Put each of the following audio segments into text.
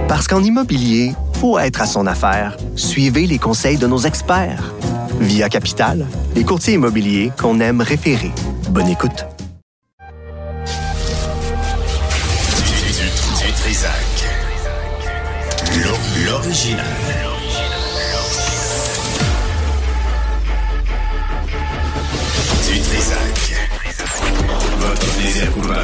Parce qu'en immobilier, faut être à son affaire. Suivez les conseils de nos experts. Via Capital, les courtiers immobiliers qu'on aime référer. Bonne écoute. Du Trisac. L'original. Du Trisac. Votre plaisir coupable.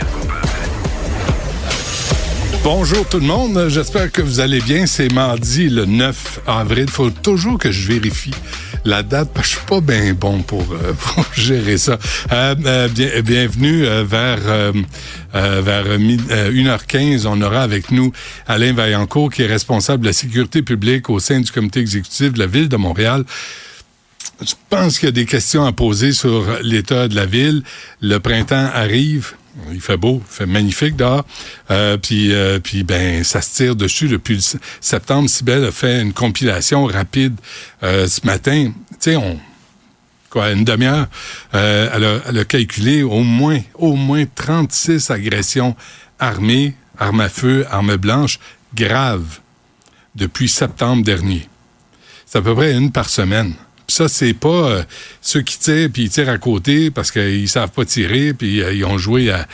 Bonjour tout le monde, j'espère que vous allez bien. C'est mardi le 9 avril. Il faut toujours que je vérifie la date parce que je suis pas bien bon pour gérer ça. Bienvenue vers 1h15. On aura avec nous Alain Vaillancourt qui est responsable de la sécurité publique au sein du comité exécutif de la Ville de Montréal. Je pense qu'il y a des questions à poser sur l'état de la ville. Le printemps arrive. Il fait beau, il fait magnifique dehors. Puis ça se tire dessus depuis septembre. Cybelle a fait une compilation rapide ce matin. Tu sais, une demi-heure. Elle a calculé au moins 36 agressions armées, armes à feu, armes blanches, graves, depuis septembre dernier. C'est à peu près une par semaine. Ça, c'est pas ceux qui tirent puis ils tirent à côté parce qu'ils savent pas tirer puis ils ont joué à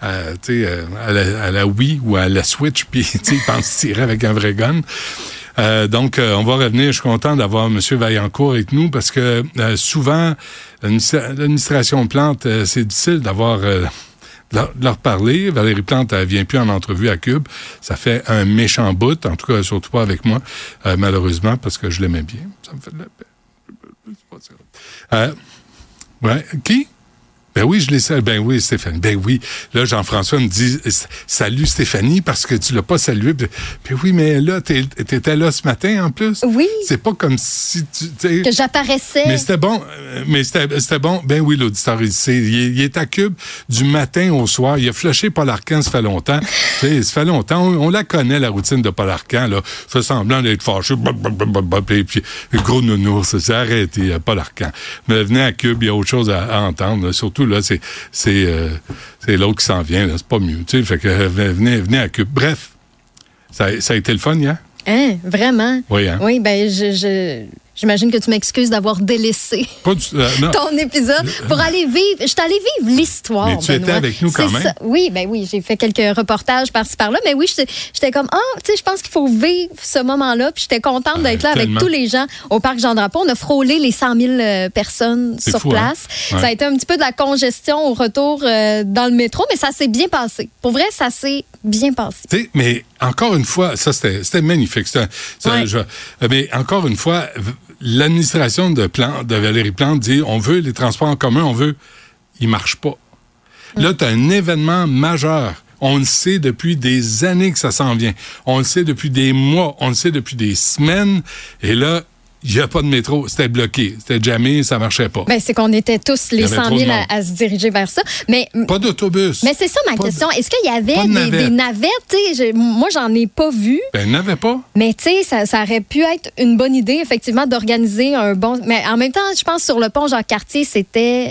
la Wii ou à la Switch puis ils pensent tirer avec un vrai gun. Donc, on va revenir. Je suis content d'avoir M. Vaillancourt avec nous parce que souvent, l'administration Plante, c'est difficile d'avoir... de leur parler. Valérie Plante, elle vient plus en entrevue à Cube. Ça fait un méchant bout, en tout cas, surtout pas avec moi, malheureusement, parce que je l'aimais bien. Ça me fait de la peine. Ouais. Qui? Ben oui, je l'ai salué. Ben oui, Stéphanie. Ben oui. Là, Jean-François me dit « Salut Stéphanie, parce que tu l'as pas salué. » Puis oui, mais là, t'étais là ce matin, en plus. Oui. C'est pas comme si tu... Que j'apparaissais. Mais c'était bon. C'était bon. Ben oui, l'auditeur, il est à Cube du matin au soir. Il a flushé Paul Arcand, ça fait longtemps. Ça fait longtemps. On la connaît, la routine de Paul Arcand, là. Fait semblant d'être fâché. Puis gros nounours, c'est arrêté, Paul Arcand. Mais venez à Cube, il y a autre chose à entendre, là. Surtout, là, c'est l'autre qui s'en vient, là. C'est pas mieux, tu sais. Fait que venez à Cube. Bref, ça a été le fun hier? Hein, vraiment? Oui, hein? Oui, ben j'imagine que tu m'excuses d'avoir délaissé ton épisode pour aller vivre. Je suis allée vivre l'histoire. Mais tu étais avec nous quand même. Ça. Oui, ben oui, j'ai fait quelques reportages par-ci par-là, mais oui, j'étais comme tu sais, je pense qu'il faut vivre ce moment-là. Puis j'étais contente d'être là avec tous les gens au parc Jean-Drapeau. On a frôlé les 100 000 personnes sur place. Hein? Ouais. Ça a été un petit peu de la congestion au retour dans le métro, mais ça s'est bien passé. Pour vrai, ça s'est bien passé. Tu sais, mais encore une fois, ça c'était magnifique. Mais encore une fois, l'administration de Valérie Plante dit on veut les transports en commun, ils marchent pas. Là, tu as un événement majeur. On le sait depuis des années que ça s'en vient. On le sait depuis des mois. On le sait depuis des semaines. Et là, il n'y a pas de métro. C'était bloqué. C'était jamais, ça marchait pas. Ben, c'est qu'on était tous les 100 000 à se diriger vers ça. Mais, pas d'autobus. Mais c'est ça ma question. Est-ce qu'il y avait des navettes? Moi, j'en ai pas vu. Ben, il n'y en avait pas. Mais tu sais, ça aurait pu être une bonne idée, effectivement, d'organiser un bon... Mais en même temps, je pense sur le pont Jacques-Cartier, c'était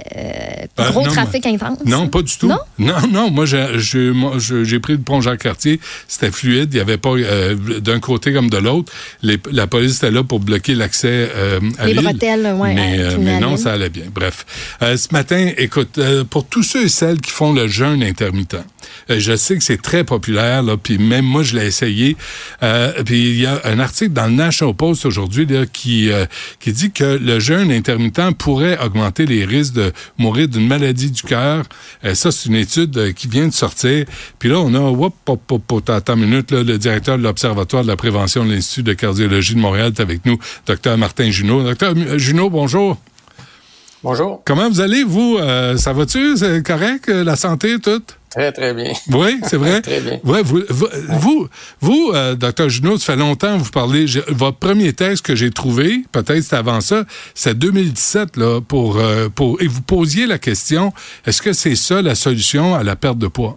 trafic intense. Non, pas du tout. Non. Moi, j'ai pris le pont Jacques-Cartier. C'était fluide. Il n'y avait pas d'un côté comme de l'autre. La police était là pour bloquer l'accès à les l'île. bretelles, oui. Mais non, ça allait bien. Bref. Ce matin, écoute, pour tous ceux et celles qui font le jeûne intermittent, je sais que c'est très populaire, là, puis même moi, je l'ai essayé. Puis il y a un article dans le National Post aujourd'hui là, qui dit que le jeûne intermittent pourrait augmenter les risques de mourir d'une maladie du cœur. Ça, c'est une étude qui vient de sortir. Puis là, on a, attends une minute, là, le directeur de l'Observatoire de la prévention de l'Institut de cardiologie de Montréal est avec nous, Dr Martin Junot. Dr Junot, bonjour. Bonjour. Comment vous allez, vous? Ça va-tu? C'est correct? La santé, tout? Très, très bien. Oui, c'est vrai? Très bien. Ouais, vous Dr Junot, ça fait longtemps que vous parlez. Votre premier texte que j'ai trouvé, peut-être c'était avant ça, c'est 2017, là, et vous posiez la question, est-ce que c'est ça la solution à la perte de poids?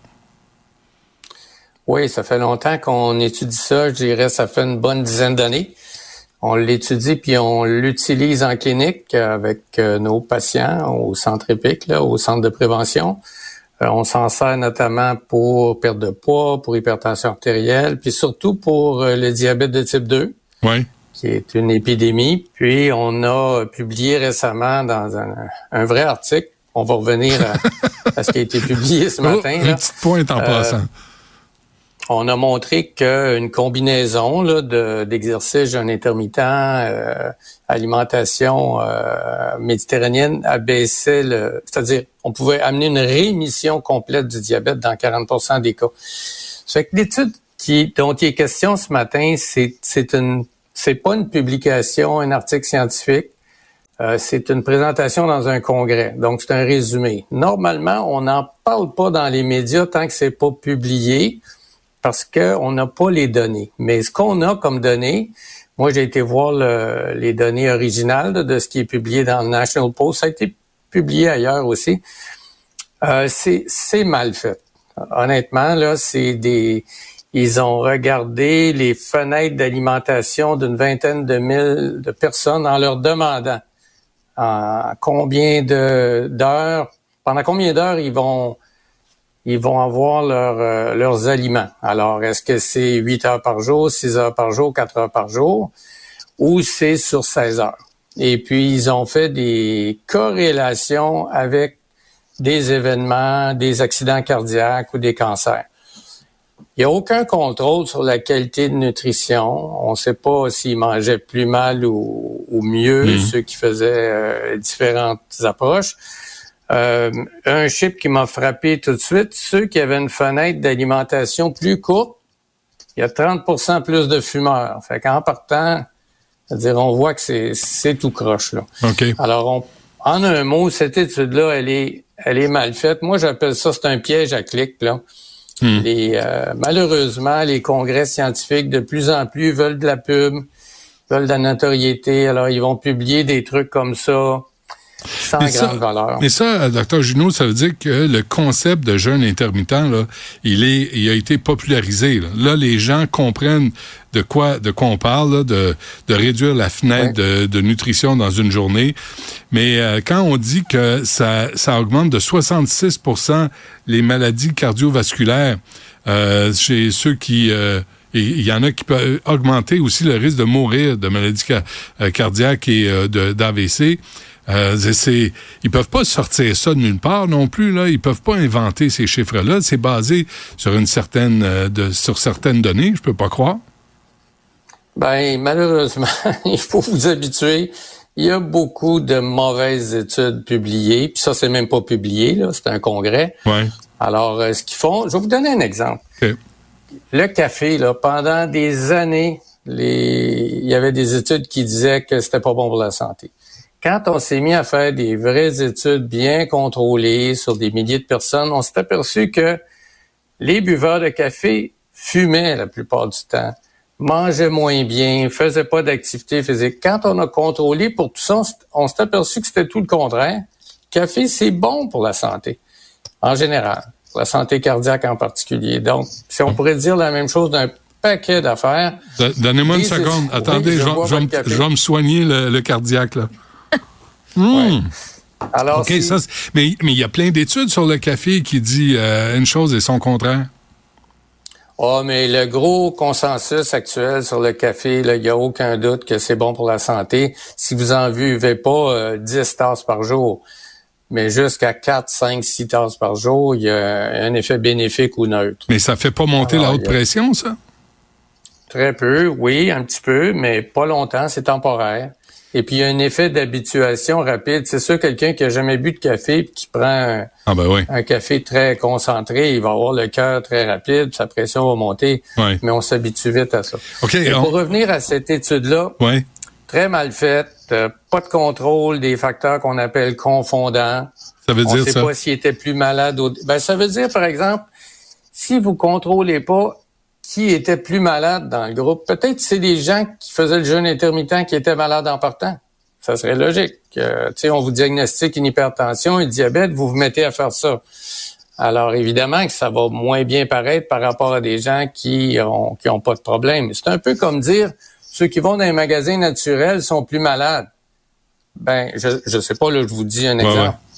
Oui, ça fait longtemps qu'on étudie ça. Je dirais ça fait une bonne dizaine d'années. On l'étudie puis on l'utilise en clinique avec nos patients au centre EPIC, là, au centre de prévention. On s'en sert notamment pour perte de poids, pour hypertension artérielle, puis surtout pour le diabète de type 2, qui est une épidémie. Puis on a publié récemment dans un vrai article, on va revenir à ce qui a été publié ce matin. Une petite pointe en passant. On a montré qu'une combinaison d'exercice jeûne intermittent, alimentation méditerranéenne abaissait c'est-à-dire on pouvait amener une rémission complète du diabète dans 40% des cas. Ça fait que l'étude dont il est question ce matin, c'est pas une publication, un article scientifique. C'est une présentation dans un congrès. Donc, c'est un résumé. Normalement, on n'en parle pas dans les médias tant que c'est pas publié parce qu'on n'a pas les données. Mais ce qu'on a comme données, moi, j'ai été voir les données originales de ce qui est publié dans le National Post. Ça a été publié ailleurs aussi. C'est mal fait. Honnêtement, là, ils ont regardé les fenêtres d'alimentation d'une vingtaine de mille de personnes en leur demandant pendant combien d'heures ils vont avoir leurs aliments. Alors, est-ce que c'est 8 heures par jour, 6 heures par jour, 4 heures par jour, ou c'est sur 16 heures? Et puis, ils ont fait des corrélations avec des événements, des accidents cardiaques ou des cancers. Il n'y a aucun contrôle sur la qualité de nutrition. On ne sait pas s'ils mangeaient plus mal ou mieux, ceux qui faisaient différentes approches. Un chiffre qui m'a frappé tout de suite, ceux qui avaient une fenêtre d'alimentation plus courte, il y a 30% plus de fumeurs. Fait qu'en partant, c'est-à-dire on voit que c'est tout croche, là. Okay. Alors, en un mot, cette étude-là, elle est mal faite. Moi, j'appelle ça, c'est un piège à clic, là. Malheureusement, les congrès scientifiques, de plus en plus, veulent de la pub, veulent de la notoriété. Alors, ils vont publier des trucs comme ça, sans grande valeur. Mais ça, Dr. Junot, ça veut dire que le concept de jeûne intermittent, là, il a été popularisé. Là, les gens comprennent de quoi on parle, là, de réduire la fenêtre de nutrition dans une journée. Mais quand on dit que ça augmente de 66% les maladies cardiovasculaires chez ceux qui... il y en a qui peuvent augmenter aussi le risque de mourir de maladies cardiaques et d'AVC. Ils peuvent pas sortir ça de nulle part non plus, là. Ils peuvent pas inventer ces chiffres-là. C'est basé sur sur certaines données, je peux pas croire. Ben, malheureusement, il faut vous habituer. Il y a beaucoup de mauvaises études publiées, puis ça, c'est même pas publié, là. C'est un congrès. Ouais. Alors, ce qu'ils font, je vais vous donner un exemple. Okay. Le café, là, pendant des années, il y avait des études qui disaient que c'était pas bon pour la santé. Quand on s'est mis à faire des vraies études bien contrôlées sur des milliers de personnes, on s'est aperçu que les buveurs de café fumaient la plupart du temps, mangeaient moins bien, faisaient pas d'activité physique. Quand on a contrôlé pour tout ça, on s'est aperçu que c'était tout le contraire. Le café, c'est bon pour la santé, en général, pour la santé cardiaque en particulier. Donc, si on pourrait dire la même chose d'un paquet d'affaires... Donnez-moi une seconde. Attendez, je vais me soigner le cardiaque, là. Ouais. Alors, OK, mais il y a plein d'études sur le café qui dit une chose et son contraire. Mais le gros consensus actuel sur le café, il n'y a aucun doute que c'est bon pour la santé. Si vous en buvez pas 10 tasses par jour, mais jusqu'à 4, 5, 6 tasses par jour, il y a un effet bénéfique ou neutre. Mais ça fait pas monter la haute pression, ça? Très peu, oui, un petit peu, mais pas longtemps, c'est temporaire. Et puis, il y a un effet d'habituation rapide. C'est sûr, quelqu'un qui a jamais bu de café et qui prend un café très concentré, il va avoir le cœur très rapide, sa pression va monter, mais on s'habitue vite à ça. Okay, pour revenir à cette étude-là, très mal faite, pas de contrôle des facteurs qu'on appelle confondants. Ça veut dire ça? On ne sait pas s'il était plus malade. Ça veut dire, par exemple, si vous contrôlez pas qui était plus malade dans le groupe. Peut-être c'est des gens qui faisaient le jeûne intermittent qui étaient malades en partant. Ça serait logique. On vous diagnostique une hypertension, un diabète, vous vous mettez à faire ça. Alors évidemment que ça va moins bien paraître par rapport à des gens qui ont pas de problème. C'est un peu comme dire ceux qui vont dans un magasin naturel sont plus malades. Ben je sais pas, là je vous dis un exemple.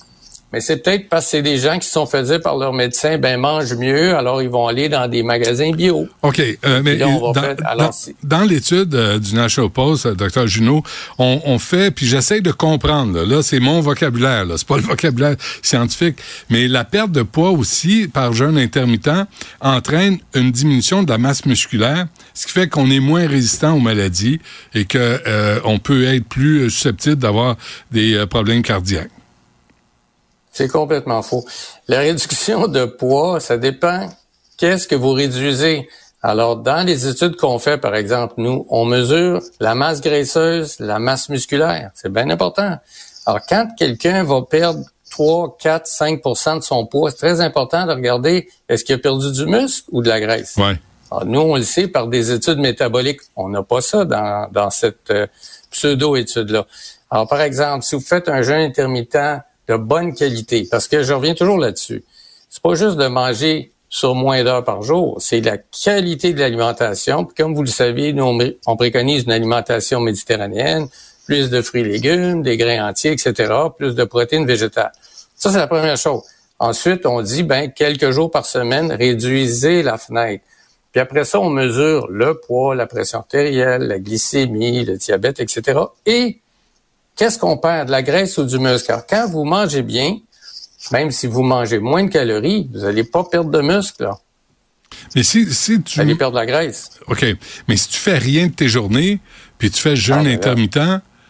mais c'est peut-être parce que c'est des gens qui se sont fait dire par leur médecin, mange mieux, alors ils vont aller dans des magasins bio. OK, mais là, dans l'étude du National Post, Dr. Junot, on fait, puis j'essaie de comprendre, là c'est mon vocabulaire, là, c'est pas le vocabulaire scientifique, mais la perte de poids aussi, par jeûne intermittent, entraîne une diminution de la masse musculaire, ce qui fait qu'on est moins résistant aux maladies et que on peut être plus susceptible d'avoir des problèmes cardiaques. C'est complètement faux. La réduction de poids, ça dépend qu'est-ce que vous réduisez. Alors, dans les études qu'on fait, par exemple, nous, on mesure la masse graisseuse, la masse musculaire. C'est bien important. Alors, quand quelqu'un va perdre 3, 4, 5% de son poids, c'est très important de regarder est-ce qu'il a perdu du muscle ou de la graisse. Ouais. Alors, nous, on le sait par des études métaboliques. On n'a pas ça dans cette pseudo-étude-là. Alors, par exemple, si vous faites un jeûne intermittent de bonne qualité, parce que je reviens toujours là-dessus, c'est pas juste de manger sur moins d'heures par jour, c'est la qualité de l'alimentation. Puis comme vous le savez, nous, on préconise une alimentation méditerranéenne, plus de fruits et légumes, des grains entiers, etc., plus de protéines végétales. Ça, c'est la première chose. Ensuite, on dit, quelques jours par semaine, réduisez la fenêtre. Puis après ça, on mesure le poids, la pression artérielle, la glycémie, le diabète, etc. Et qu'est-ce qu'on perd, de la graisse ou du muscle? Alors, quand vous mangez bien, même si vous mangez moins de calories, vous n'allez pas perdre de muscle, là. Mais si tu... Vous allez perdre de la graisse. OK. Mais si tu fais rien de tes journées, puis tu fais jeûne intermittent,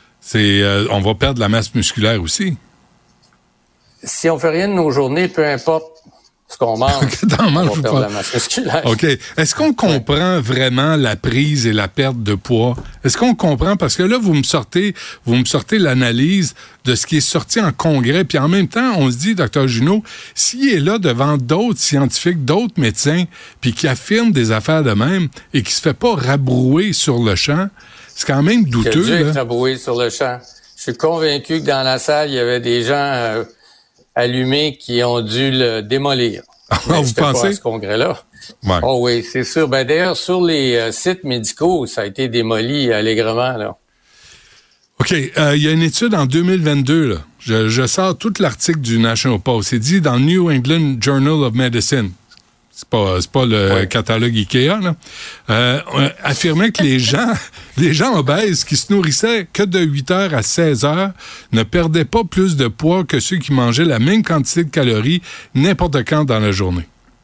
on va perdre la masse musculaire aussi. Si on fait rien de nos journées, peu importe ce qu'on mange, on va perdre la masse musculaire. OK. Est-ce qu'on comprend vraiment la prise et la perte de poids? Est-ce qu'on comprend? Parce que là, vous me sortez l'analyse de ce qui est sorti en congrès, puis en même temps, on se dit, Dr. Junot, s'il est là devant d'autres scientifiques, d'autres médecins, puis qui affirment des affaires de même et qui se fait pas rabrouer sur le champ, c'est quand même douteux. Il a dû être rabroué sur le champ. Je suis convaincu que dans la salle, il y avait des gens... allumés qui ont dû le démolir. Vous pensez? Pas à ce congrès-là. Ouais. Oh oui, c'est sûr. D'ailleurs, sur les sites médicaux, ça a été démoli allègrement, là. OK. Il y a une étude en 2022, là. Je sors tout l'article du National Post. C'est dit dans le New England Journal of Medicine. C'est pas le catalogue Ikea, là. Affirmait que les gens obèses qui se nourrissaient que de 8 heures à 16 heures ne perdaient pas plus de poids que ceux qui mangeaient la même quantité de calories n'importe quand dans la journée.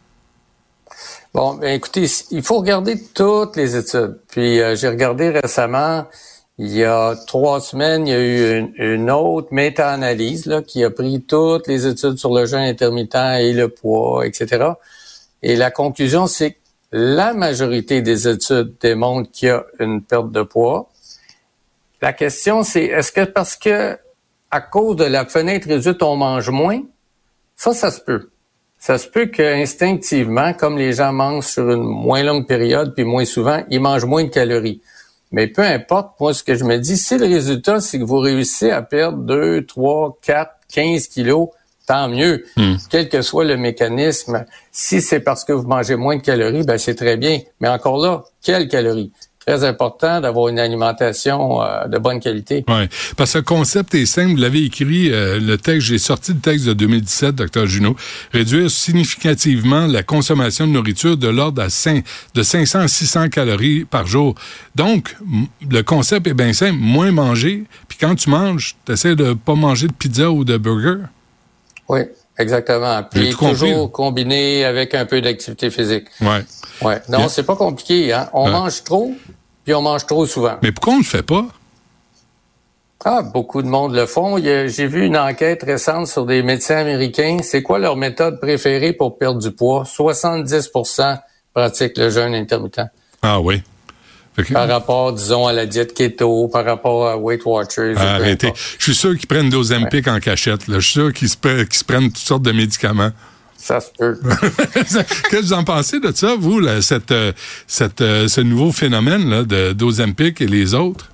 Bon, écoutez, il faut regarder toutes les études. Puis j'ai regardé récemment, il y a 3 semaines, il y a eu une autre méta-analyse là qui a pris toutes les études sur le jeûne intermittent et le poids, etc. Et la conclusion, c'est que la majorité des études démontrent qu'il y a une perte de poids. La question, c'est est-ce que parce que à cause de la fenêtre réduite, on mange moins? Ça se peut. Ça se peut qu'instinctivement, comme les gens mangent sur une moins longue période, puis moins souvent, ils mangent moins de calories. Mais peu importe, moi, ce que je me dis, si le résultat, c'est que vous réussissez à perdre 2, 3, 4, 15 kilos, tant mieux, quel que soit le mécanisme. Si c'est parce que vous mangez moins de calories, c'est très bien. Mais encore là, quelles calories? Très important d'avoir une alimentation de bonne qualité. Oui, parce que le concept est simple. Vous l'avez écrit, le texte, j'ai sorti le texte de 2017, Dr. Junot. Réduire significativement la consommation de nourriture de l'ordre de 500 à 600 calories par jour. Donc, le concept est bien simple. Moins manger, puis quand tu manges, tu essaies de pas manger de pizza ou de burger. Oui, exactement. Puis toujours combiné avec un peu d'activité physique. Ouais. Non, c'est pas compliqué, hein. On mange trop, puis on mange trop souvent. Mais pourquoi on le fait pas? Beaucoup de monde le font. J'ai vu une enquête récente sur des médecins américains. C'est quoi leur méthode préférée pour perdre du poids? 70% pratiquent le jeûne intermittent. Ah oui. Par rapport, disons, à la diète keto, par rapport à Weight Watchers. Arrêtez. Je suis sûr qu'ils prennent des Ozempic en cachette. Là. Je suis sûr qu'ils se prennent toutes sortes de médicaments. Ça se peut. Qu'est-ce que vous en pensez de ça, vous, là, ce nouveau phénomène là, d'Ozempic et les autres?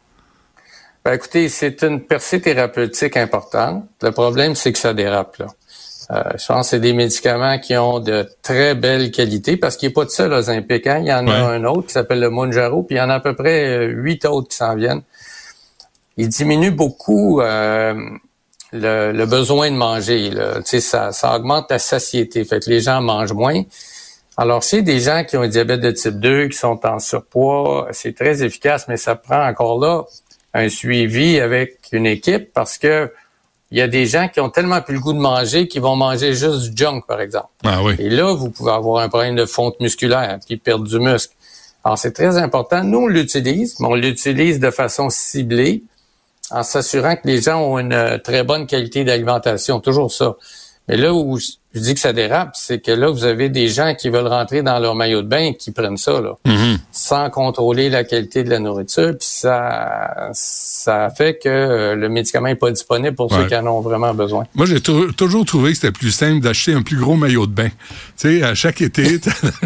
Écoutez, c'est une percée thérapeutique importante. Le problème, c'est que ça dérape, là. Je pense que c'est des médicaments qui ont de très belles qualités parce qu'il n'y a pas de seul Ozempic. Hein? Il y en a un autre qui s'appelle le Mounjaro, puis il y en a à peu près 8 autres qui s'en viennent. Ils diminuent beaucoup le besoin de manger. Là. Ça augmente la satiété. Fait que les gens mangent moins. Alors, chez des gens qui ont un diabète de type 2, qui sont en surpoids, c'est très efficace, mais ça prend encore là un suivi avec une équipe parce que il y a des gens qui ont tellement plus le goût de manger qu'ils vont manger juste du junk, par exemple. Ah oui. Et là, vous pouvez avoir un problème de fonte musculaire puis perdre du muscle. Alors, c'est très important. Nous, on l'utilise, mais on l'utilise de façon ciblée en s'assurant que les gens ont une très bonne qualité d'alimentation. Toujours ça. Mais là où je dis que ça dérape, c'est que là, vous avez des gens qui veulent rentrer dans leur maillot de bain et qui prennent ça, là, sans contrôler la qualité de la nourriture. Puis ça fait que le médicament n'est pas disponible pour ceux qui en ont vraiment besoin. Moi, j'ai toujours trouvé que c'était plus simple d'acheter un plus gros maillot de bain. Tu sais, à chaque été,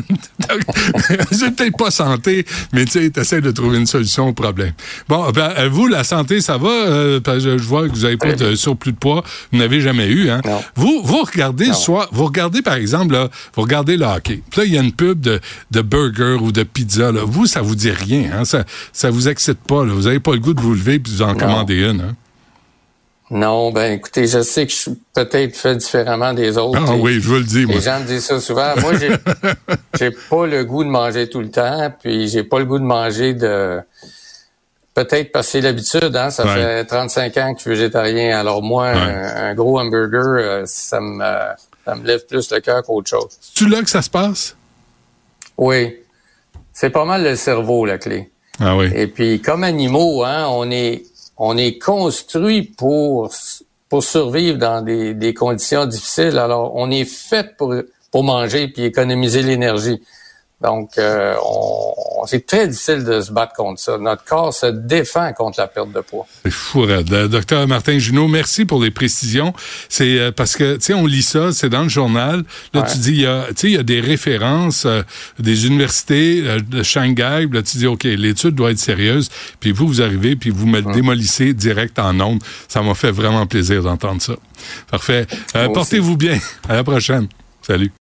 c'est peut-être pas santé, mais tu sais, t'essaies de trouver une solution au problème. Bon, ben, vous, la santé, ça va? Parce que je vois que vous n'avez pas de surplus de poids. Vous n'avez jamais eu, hein? Non. Vous regardez le soir, vous regardez, par exemple, là, vous regardez le hockey. Puis là, il y a une pub de burger ou de pizza, là. Vous, ça vous dit rien, hein? Ça vous excite pas, là. Vous avez pas le goût de vous lever puis vous en commander une, hein? Non, ben écoutez, je sais que je suis peut-être fait différemment des autres. Ah oui, je vous le dis, moi. Les gens me disent ça souvent. Moi, j'ai pas le goût de manger tout le temps, puis j'ai pas le goût de manger de... Peut-être parce que c'est l'habitude, hein. Ça fait 35 ans que je suis végétarien. Alors moi, un gros hamburger, ça me lève plus le cœur qu'autre chose. C'est-tu là que ça se passe? Oui. C'est pas mal le cerveau, la clé. Ah oui. Et puis, comme animaux, hein, on est construit pour survivre dans des conditions difficiles. Alors, on est fait pour manger puis économiser l'énergie. Donc, c'est très difficile de se battre contre ça. Notre corps se défend contre la perte de poids. C'est fou, Docteur Martin Junot, merci pour les précisions. C'est parce que, tu sais, on lit ça, c'est dans le journal. Là, tu dis, il y a des références des universités de Shanghai. Là, tu dis, OK, l'étude doit être sérieuse. Puis vous arrivez, puis vous me le démolissez direct en ondes. Ça m'a fait vraiment plaisir d'entendre ça. Parfait. Portez-vous bien. À la prochaine. Salut.